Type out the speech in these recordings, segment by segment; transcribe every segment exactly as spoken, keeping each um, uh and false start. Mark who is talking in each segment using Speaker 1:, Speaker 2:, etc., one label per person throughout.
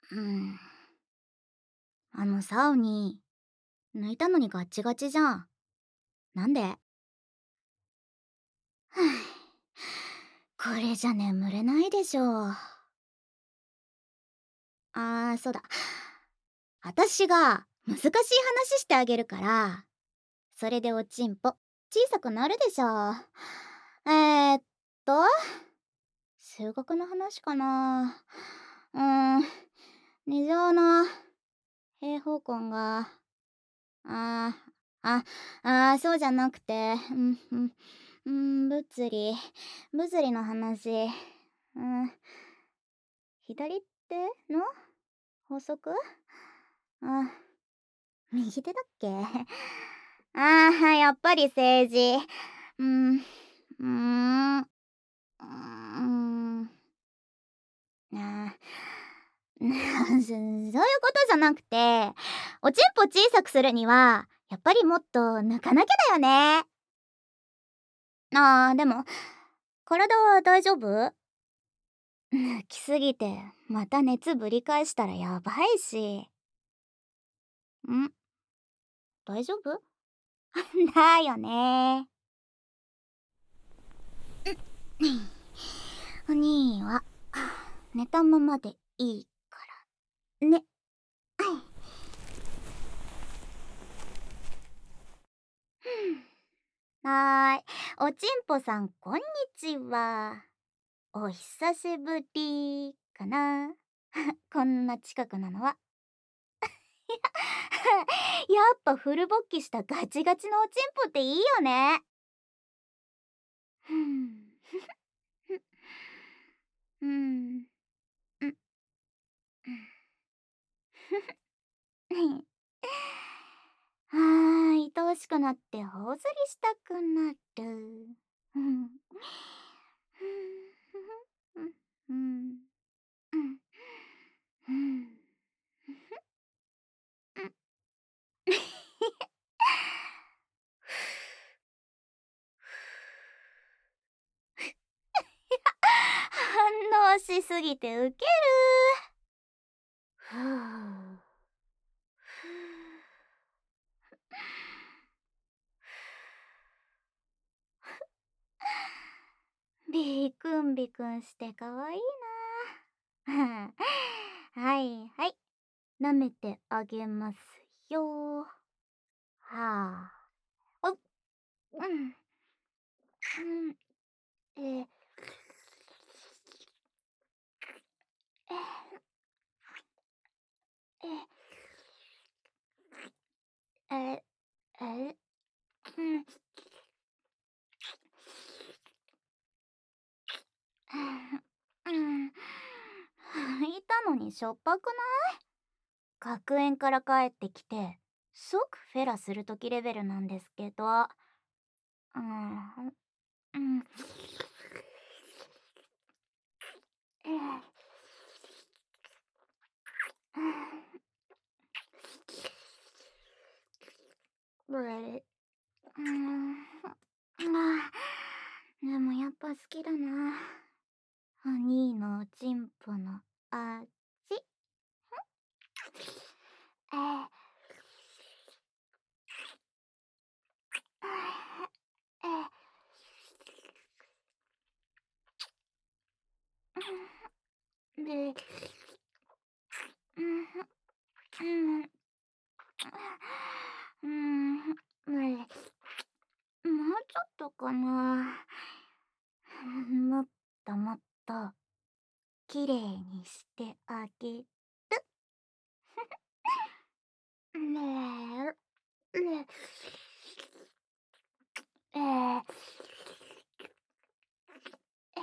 Speaker 1: うん。あのさ、おに、抜いたのにガッチガチじゃん。なんで？はぁ、これじゃ眠れないでしょ。あー、そうだ。あたしが難しい話してあげるから、それでおちんぽ小さくなるでしょ。えーっと、数学の話かな。うーん、二乗の平方根が、あー、あ、あー、そうじゃなくて、うん、うん、うん、物理、物理の話。うん、左手の法則。あ、右手だっけ？ああ、やっぱり政治。うん、うーん、うーん、あーそそういうことじゃなくて、おちんぽ小さくするには、やっぱりもっと抜かなきゃだよね。ああ、でも、体は大丈夫？抜きすぎて、また熱ぶり返したらやばいし。ん？大丈夫？だよね。お兄は寝たままでいいからね。はーい。おちんぽさん、こんにちは。お久しぶりかな。こんな近くなのは。やっぱフル勃起したガチガチのおちんぽっていいよね。ふん。うん。うん。はーい、愛おしくなって頬ずりしたくなる。うん。うん。うん。うん。うん。反応しすぎてウケる。ふう。ビクンビクンしてかわいいな。はいはい。舐めてあげますよ。はあ。おっ、うん。うん。えー、えー、えー、えー、えー、うん。うん。いたのにしょっぱくない？学園から帰ってきて即フェラするときレベルなんですけど。うん。うん。えー、これ、うん。あー、でもやっぱ好きだな。お兄のおちんぽの味。えー、えー、で、うん、うん、うん、もうちょっとかな。もっともっと綺麗にしてあげる。ねえ、ねえ、えー、え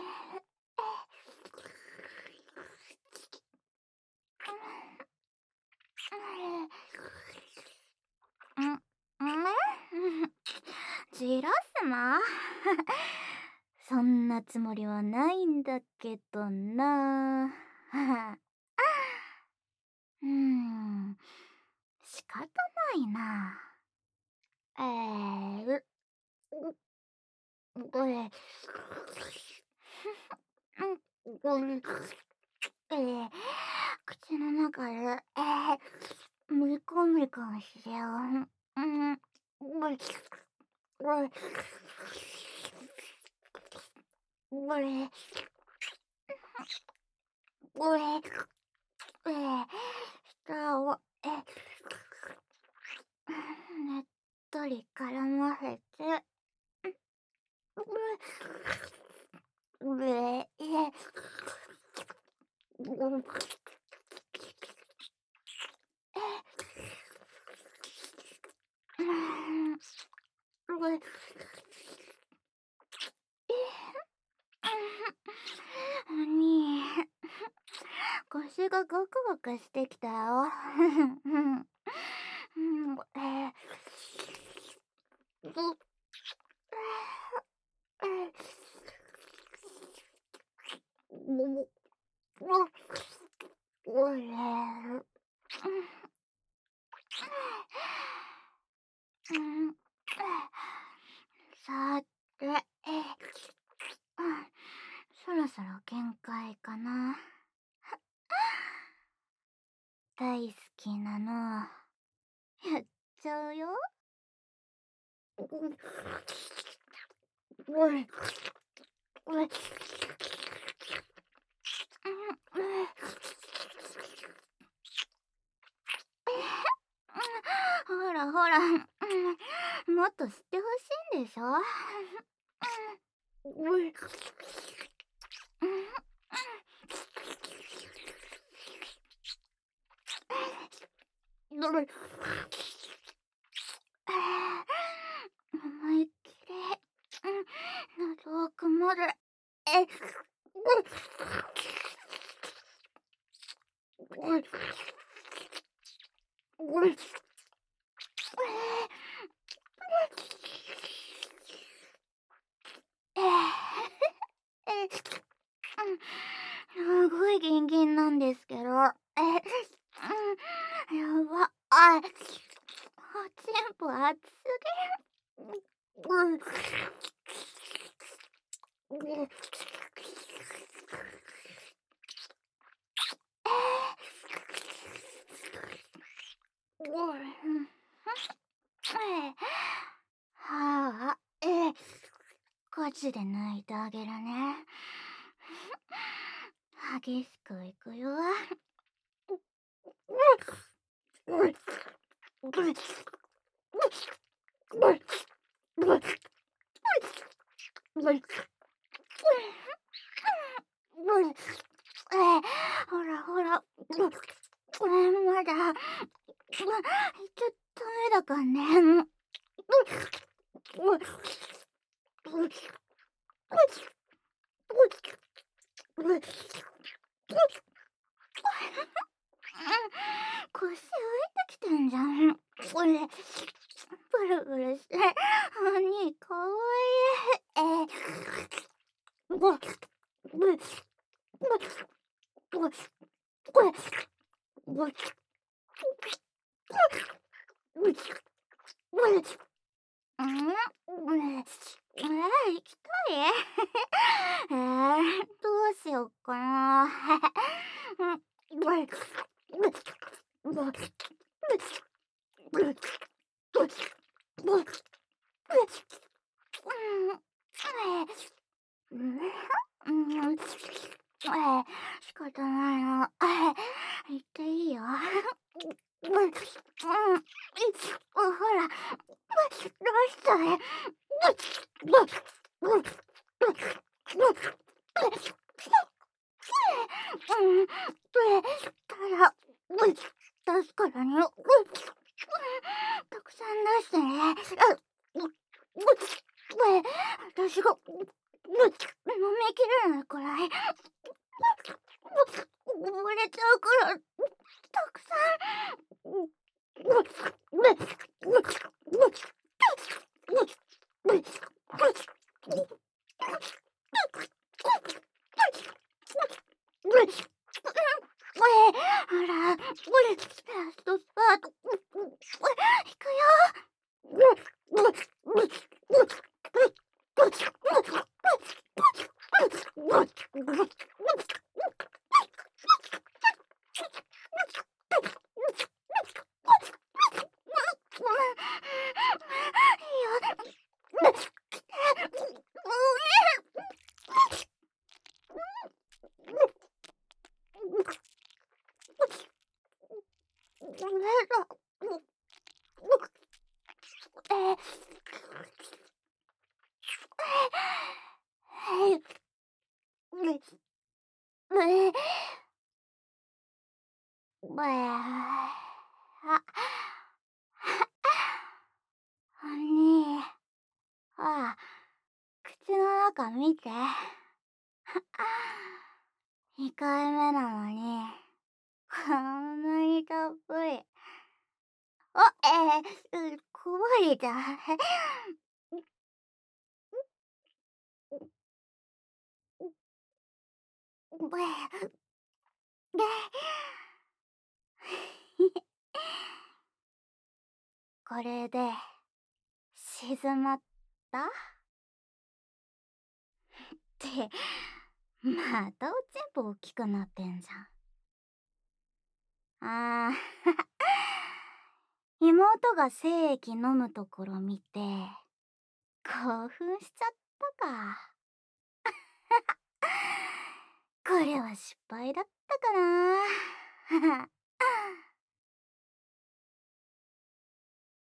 Speaker 1: ー、ん、ん、じらすな。そんなつもりはないんだけどな。うーん、仕方ないな。えー、う、う、うえ、うん、うん、えー、口の中で、えー、むこむかもしれん。うん、うい、うい、うい、うい、えー、舌を、え、ねっとり絡ませて、うえ、え、うん、うん、うえ、おに腰がガクガクしてきたよ。うん、うん、えー、う、えー、もも、う、うえ、うん、さて、え、うん、そろそろ限界かな。大好きなのやっちゃうよ。うん、うん、うん、ほらほら、うん、もっと知ってほしいんでしょ。うん、うん、うん、思いっきり、うん、喉奥まで、え、うん、うん、うん、ええ、うん、すごいギンギンなんですけど、え、うん、やば、あ、おちんぽ熱すぎる。うん、うん、うん、はあ、ええ、ガチで抜いてあげるね。激しくいくよ。ほらほら、これまだ、ちょっと目だかね。腰浮いてきてんじゃん。これ、ブルブルして、おにかわいい。えー、ご、ご、ご、ご、ご、ご、うん、えー、行きたい。えー、どうしよっかな。うん、ご、ご、ご、ご、ご、うん、うん、えー、仕方ないな。えー、言っていいよ。うん、うん、ほら、どうしたい。うん、ただ、出すからね。たくさん出してね。私が飲みきれないくらい溺れちゃうから、たくさん。ほら、ラストスパート。いくよ。 ばあ、お兄、あ、口の中見て。にかいめなのに、こんなにたっぷり。あ、えー、うこぼれた。べべこれで静まったってまたおちんぽ大きくなってんじゃん。あー妹が精液飲むところ見て興奮しちゃったか。これは失敗だったかな。